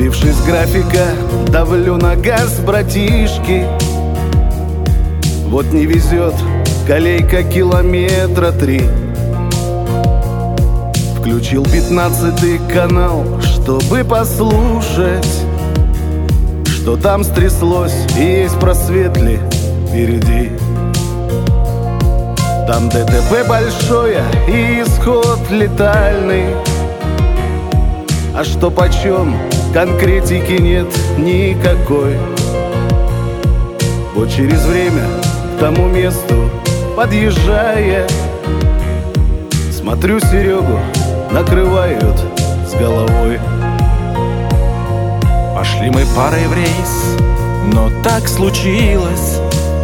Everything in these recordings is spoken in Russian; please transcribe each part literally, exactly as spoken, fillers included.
Сбившись с графика, давлю на газ, братишки. Вот не везет, колейка километра три. Включил пятнадцатый канал, чтобы послушать, что там стряслось и есть просвет ли впереди. Там ДТП большое и исход летальный. А что почем, конкретики нет никакой. Вот через время к тому месту подъезжая, смотрю, Серегу накрывают с головой. Пошли мы парой в рейс, но так случилось.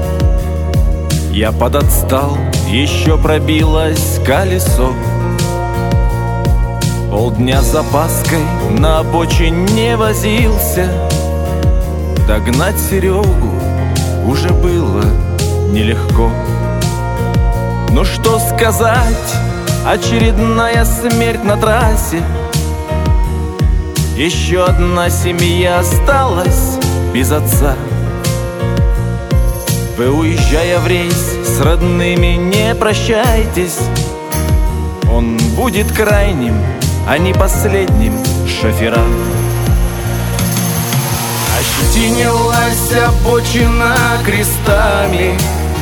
Я подотстал, еще пробилось колесо. Полдня с запаской на обочине возился. Догнать Серегу уже было нелегко. Ну что сказать, очередная смерть на трассе. Еще одна семья осталась без отца. Вы, уезжая в рейс, с родными не прощайтесь. Он будет крайним, а не последним шоферам. Ощетинилась обочина крестами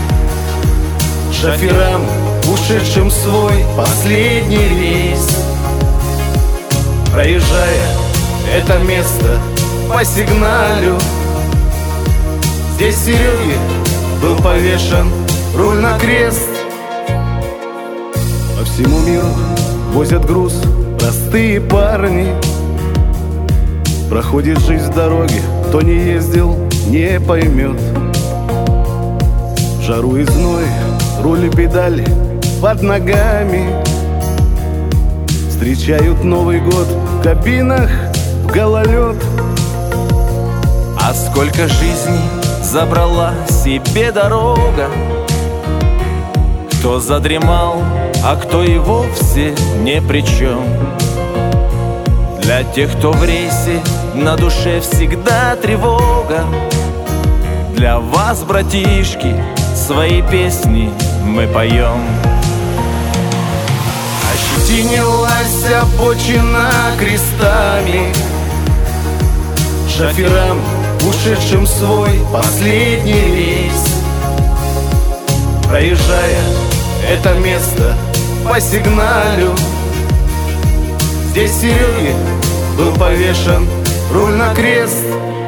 шоферам, ушедшим в свой последний рейс. Проезжая это место по сигналю, здесь Сереге был повешен руль на крест. По всему миру возят груз простые парни. Проходит жизнь в дороге, кто не ездил, не поймет. В жару и зной руль и педали под ногами. Встречают Новый год в кабинах в гололед. А сколько жизней забрала себе дорога. Кто задремал, а кто и вовсе ни при чем. Для тех, кто в рейсе, на душе всегда тревога. Для вас, братишки, свои песни мы поем. Ощетинилась обочина крестами шоферам, ушедшим в свой последний рейс. Проезжая это место по сигналю, здесь Сереге был повешен руль на крест.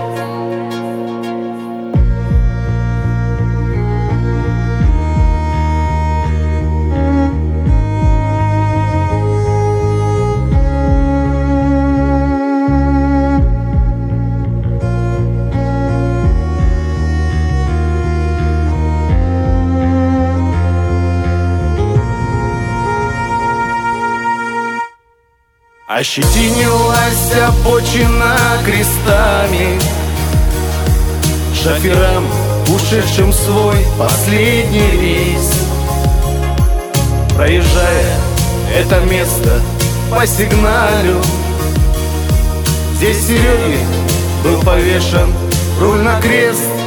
Ощетинилась обочина крестами шоферам, ушедшим в свой последний рейс. Проезжая это место по сигналю, здесь Сереге был повешен руль на крест.